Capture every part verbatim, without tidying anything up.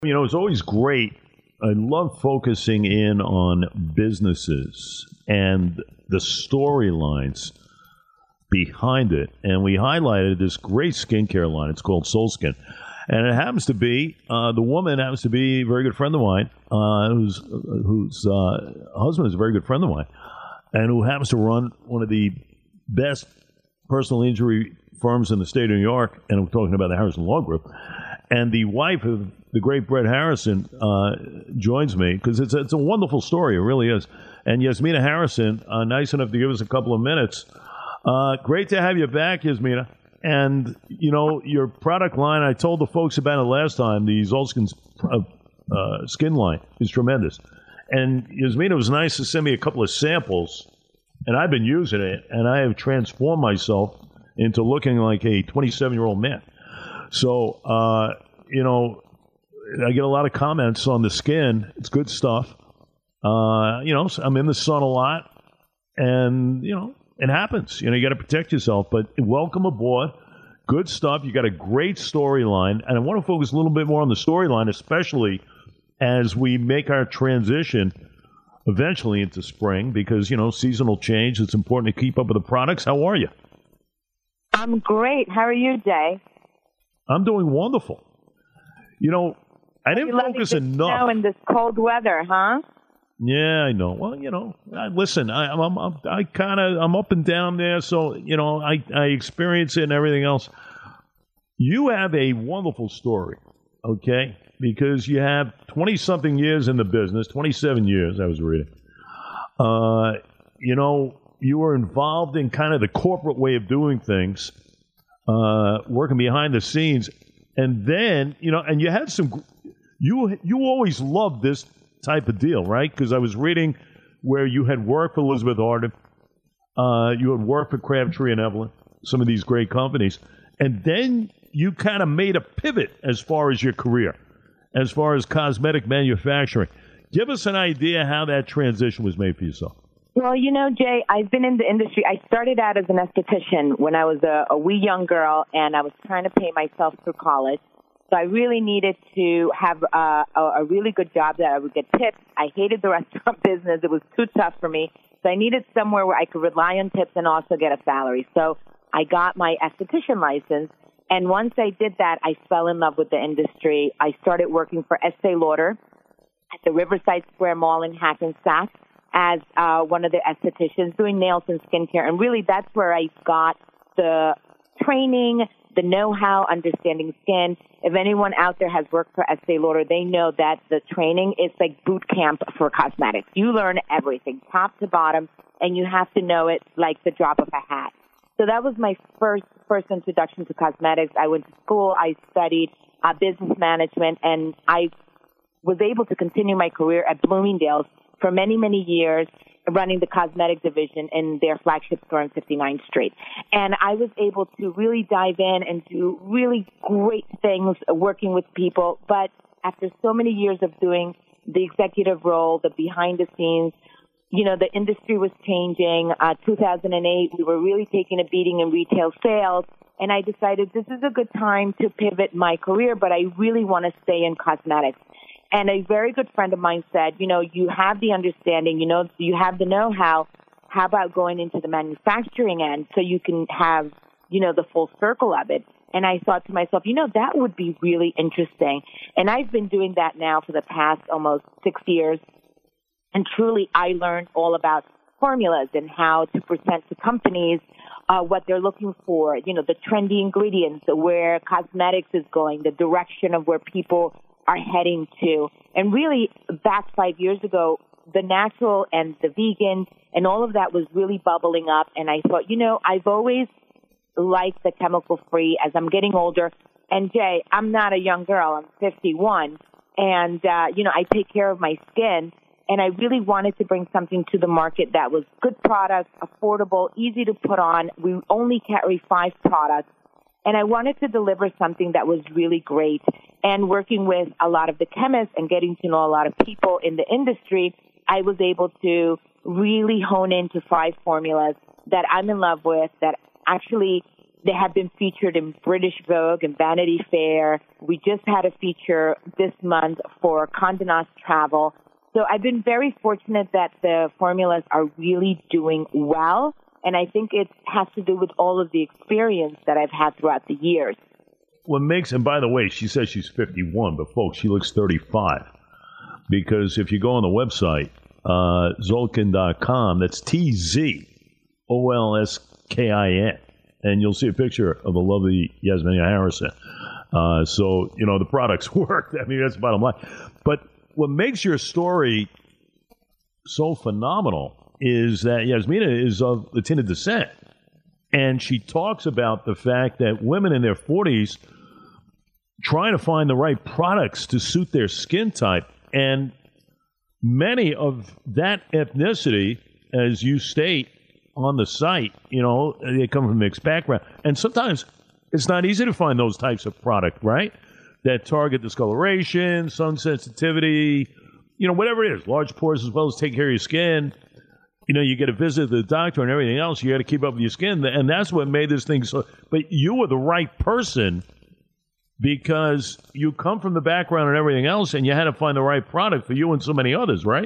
You know, it's always great. I love focusing in on businesses and the storylines behind it. And we highlighted this great skincare line. It's called Soul Skin. And it happens to be, uh, the woman happens to be a very good friend of mine, uh, whose, whose uh, husband is a very good friend of mine, and who happens to run one of the best personal injury firms in the state of New York. And we're talking about the Harrison Law Group. And the wife of the great Brett Harrison uh, joins me because it's, it's a wonderful story. It really is. And Yasmina Harrison, uh, nice enough to give us a couple of minutes. Uh, great to have you back, Yasmina. And, you know, your product line, I told the folks about it last time, the Zolskin uh, uh, skin line is tremendous. And Yasmina, it was nice to send me a couple of samples, and I've been using it, and I have transformed myself into looking like a twenty-seven-year-old man. So, uh, you know, I get a lot of comments on the skin. It's good stuff. Uh, you know, I'm in the sun a lot, and, you know, it happens. You know, you got to protect yourself. But welcome aboard. Good stuff. You got a great storyline. And I want to focus a little bit more on the storyline, especially as we make our transition eventually into spring because, you know, seasonal change. It's important to keep up with the products. How are you? I'm great. How are you, Jay? I'm doing wonderful. You know, I didn't focus enough. Snow in this cold weather, huh? Yeah, I know. Well, you know, I, listen, I, I'm, I'm, I kind of, I'm up and down there, so you know, I, I experience it and everything else. You have a wonderful story, okay? Because you have twenty something years in the business, twenty-seven years. I was reading. Uh, you know, you were involved in kind of the corporate way of doing things. Uh, working behind the scenes, and then you know, and you had some. You you always loved this type of deal, right? Because I was reading where you had worked for Elizabeth Arden, uh, you had worked for Crabtree and Evelyn, some of these great companies, and then you kind of made a pivot as far as your career, as far as cosmetic manufacturing. Give us an idea how that transition was made for yourself. Well, you know, Jay, I've been in the industry. I started out as an esthetician when I was a, a wee young girl, and I was trying to pay myself through college. So I really needed to have uh, a, a really good job that I would get tips. I hated the restaurant business. It was too tough for me. So I needed somewhere where I could rely on tips and also get a salary. So I got my esthetician license. And once I did that, I fell in love with the industry. I started working for Estee Lauder at the Riverside Square Mall in Hackensack as uh, one of the estheticians doing nails and skincare. And really that's where I got the training, the know-how, understanding skin. If anyone out there has worked for Estee Lauder, they know that the training is like boot camp for cosmetics. You learn everything, top to bottom, and you have to know it like the drop of a hat. So that was my first first introduction to cosmetics. I went to school, I studied uh, business management, and I was able to continue my career at Bloomingdale's for many, many years, running the cosmetic division in their flagship store on fifty-ninth Street. And I was able to really dive in and do really great things working with people. But after so many years of doing the executive role, the behind the scenes, you know, the industry was changing. Uh, two thousand eight, we were really taking a beating in retail sales. And I decided this is a good time to pivot my career, but I really want to stay in cosmetics. And a very good friend of mine said, you know, you have the understanding, you know, you have the know-how. How about going into the manufacturing end so you can have, you know, the full circle of it? And I thought to myself, you know, that would be really interesting. And I've been doing that now for the past almost six years. And truly, I learned all about formulas and how to present to companies uh, what they're looking for, you know, the trendy ingredients, where cosmetics is going, the direction of where people are heading to. And really, back five years ago, the natural and the vegan and all of that was really bubbling up. And I thought, you know, I've always liked the chemical-free as I'm getting older. And, Jay, I'm not a young girl. I'm fifty-one. And, uh, you know, I take care of my skin. And I really wanted to bring something to the market that was good products, affordable, easy to put on. We only carry five products. And I wanted to deliver something that was really great. And working with a lot of the chemists and getting to know a lot of people in the industry, I was able to really hone into five formulas that I'm in love with, that actually They have been featured in British Vogue and Vanity Fair. We just had a feature this month for Condé Nast Travel. So I've been very fortunate that the formulas are really doing well. And I think it has to do with all of the experience that I've had throughout the years. What makes, and by the way, she says she's fifty-one, but folks, she looks thirty-five. Because if you go on the website, uh, Zolkin dot com, that's T Z O L S K I N. And you'll see a picture of the lovely Yasmina Harrison. Uh, so, you know, the products work. I mean, that's the bottom line. But what makes your story so phenomenal is that Yasmina is of Latina descent. And she talks about the fact that women in their forties trying to find the right products to suit their skin type. And many of that ethnicity, as you state, on the site, you know, they come from mixed background. And sometimes it's not easy to find those types of product, right? That target discoloration, sun sensitivity, you know, whatever it is, large pores, as well as take care of your skin. You know, you get a visit to the doctor and everything else. You got to keep up with your skin. And that's what made this thing so. But you were the right person because you come from the background and everything else, and you had to find the right product for you and so many others, right?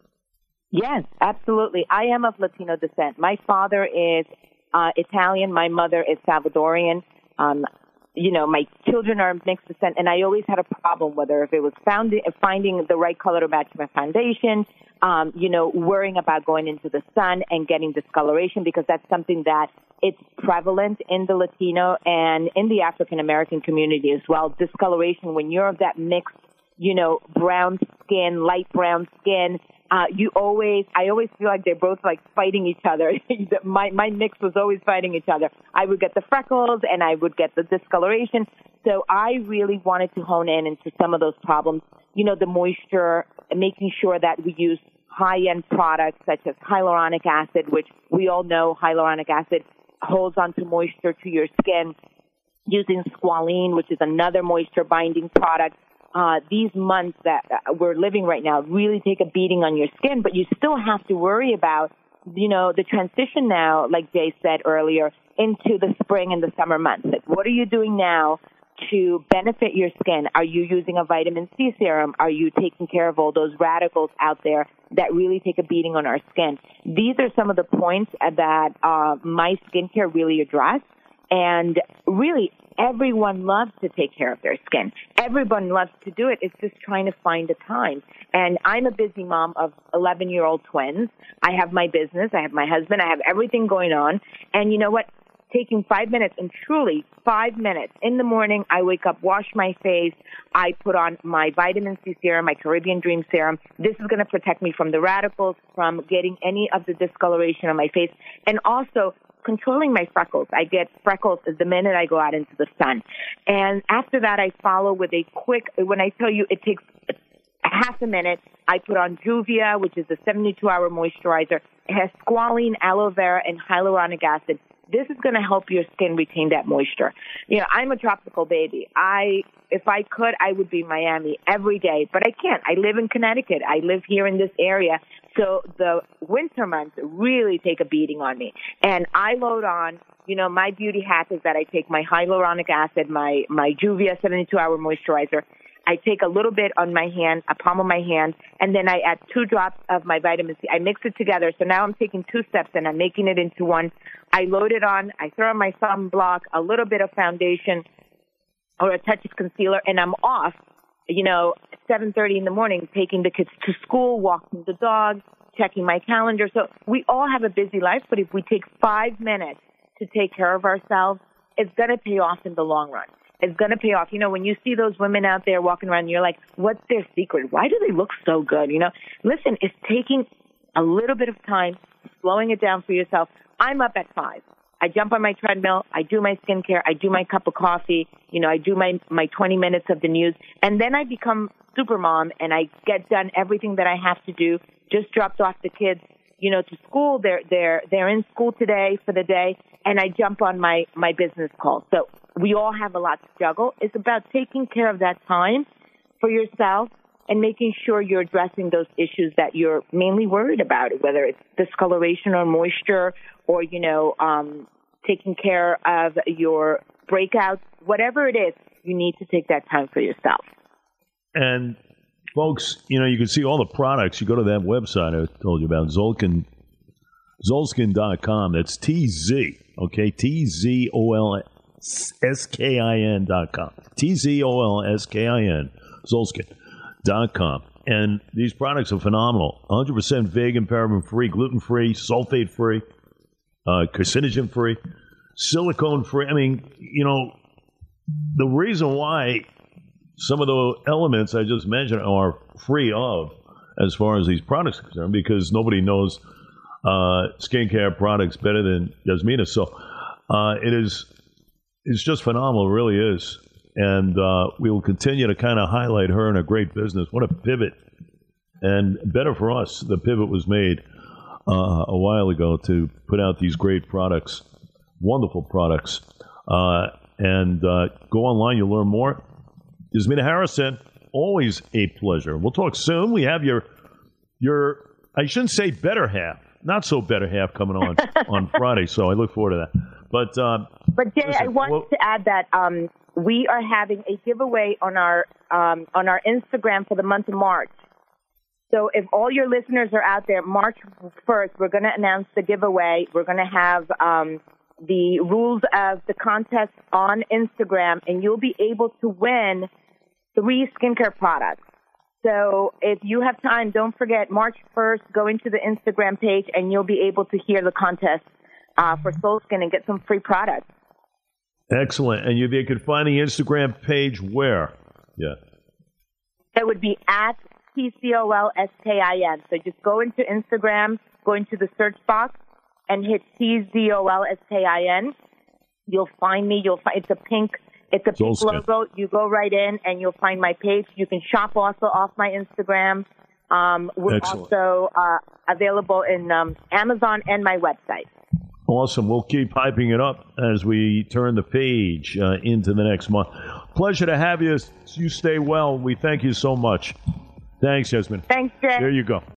Yes, absolutely. I am of Latino descent. My father is uh, Italian. My mother is Salvadorian. Um, you know, my children are mixed descent, and I always had a problem whether if it was found, finding the right color to match my foundation, um, you know, worrying about going into the sun and getting discoloration, because that's something that it's prevalent in the Latino and in the African American community as well. Discoloration, when you're of that mixed, you know, brown skin, light brown skin, Uh, you always, I always feel like they're both like fighting each other. my, my mix was always fighting each other. I would get the freckles and I would get the discoloration. So I really wanted to hone in into some of those problems. You know, the moisture, making sure that we use high-end products such as hyaluronic acid, which we all know hyaluronic acid holds onto moisture to your skin. Using squalene, which is another moisture-binding product. Uh, these months that we're living right now really take a beating on your skin, but you still have to worry about, you know, the transition now, like Jay said earlier, into the spring and the summer months. Like, what are you doing now to benefit your skin? Are you using a vitamin C serum? Are you taking care of all those radicals out there that really take a beating on our skin? These are some of the points that uh, my skincare really address. And really, everyone loves to take care of their skin. Everyone loves to do it. It's just trying to find the time. And I'm a busy mom of eleven-year-old twins. I have my business. I have my husband. I have everything going on. And you know what? Taking five minutes, and truly five minutes in the morning, I wake up, wash my face. I put on my vitamin C serum, my Caribbean Dream serum. This is going to protect me from the radicals, from getting any of the discoloration on my face, and also controlling my freckles. I get freckles the minute I go out into the sun. And after that, I follow with a quick, when I tell you it takes half a minute, I put on Juvia, which is a seventy-two hour moisturizer. It has squalene, aloe vera, and hyaluronic acid. This is going to help your skin retain that moisture. You know, I'm a tropical baby. I, if I could, I would be in Miami every day, but I can't. I live in Connecticut. I live here in this area. So the winter months really take a beating on me. And I load on, you know, my beauty hack is that I take my hyaluronic acid, my, my Juvia seventy-two hour moisturizer. I take a little bit on my hand, a palm of my hand, and then I add two drops of my vitamin C. I mix it together. So now I'm taking two steps and I'm making it into one. I load it on. I throw on my sunblock, a little bit of foundation or a touch of concealer, and I'm off, you know, seven thirty in the morning, taking the kids to school, walking the dog, checking my calendar. So we all have a busy life, but if we take five minutes to take care of ourselves, it's going to pay off in the long run. It's going to pay off. You know, when you see those women out there walking around, you're like, what's their secret? Why do they look so good? You know, listen, it's taking a little bit of time, slowing it down for yourself. I'm up at five. I jump on my treadmill. I do my skincare. I do my cup of coffee. You know, I do my, my twenty minutes of the news. And then I become super mom and I get done everything that I have to do. Just dropped off the kids, you know, to school. They're, they're, they're in school today for the day. And I jump on my, my business call. So we all have a lot to juggle. It's about taking care of that time for yourself and making sure you're addressing those issues that you're mainly worried about, whether it's discoloration or moisture or, you know, um, taking care of your breakouts, whatever it is, you need to take that time for yourself. And folks, you know, you can see all the products. You go to that website I told you about, Zolkin, Zolskin dot com. That's T Z, okay? T Z O L S K I N dot com. T Z O L S K I N, Zolskin dot com. And these products are phenomenal. one hundred percent vegan, paraben-free, gluten-free, sulfate-free, uh, carcinogen-free, silicone-free. I mean, you know, the reason why some of the elements I just mentioned are free of as far as these products are concerned, because nobody knows uh, skincare products better than Yasmina. So uh, it is it's just phenomenal. It really is. And uh, we will continue to kind of highlight her and her great business. What a pivot. And better for us, the pivot was made uh, a while ago to put out these great products, wonderful products. Uh, and uh, go online, you'll learn more. Yasmina Harrison, always a pleasure. We'll talk soon. We have your, your I shouldn't say better half, not so better half coming on on Friday, so I look forward to that. But, uh, but Jay, listen, I want well, to add that um, we are having a giveaway on our um, on our Instagram for the month of March. So if all your listeners are out there, March first, we're going to announce the giveaway. We're going to have um, the rules of the contest on Instagram, and you'll be able to win three skincare products. So if you have time, don't forget March first, go into the Instagram page, and you'll be able to hear the contest uh, for Solskin and get some free products. Excellent. And you they could find the Instagram page where? Yeah. It would be at T C O L S K I N. So just go into Instagram, go into the search box, and hit T Z O L S K I N. You'll find me. You'll find it's a pink, it's a pink logo. You go right in, and you'll find my page. You can shop also off my Instagram. Um, we're Excellent. also uh, available in um, Amazon and my website. Awesome. We'll keep hyping it up as we turn the page uh, into the next month. Pleasure to have you. You stay well. We thank you so much. Thanks, Yasmin. Thanks, Jay. There you go.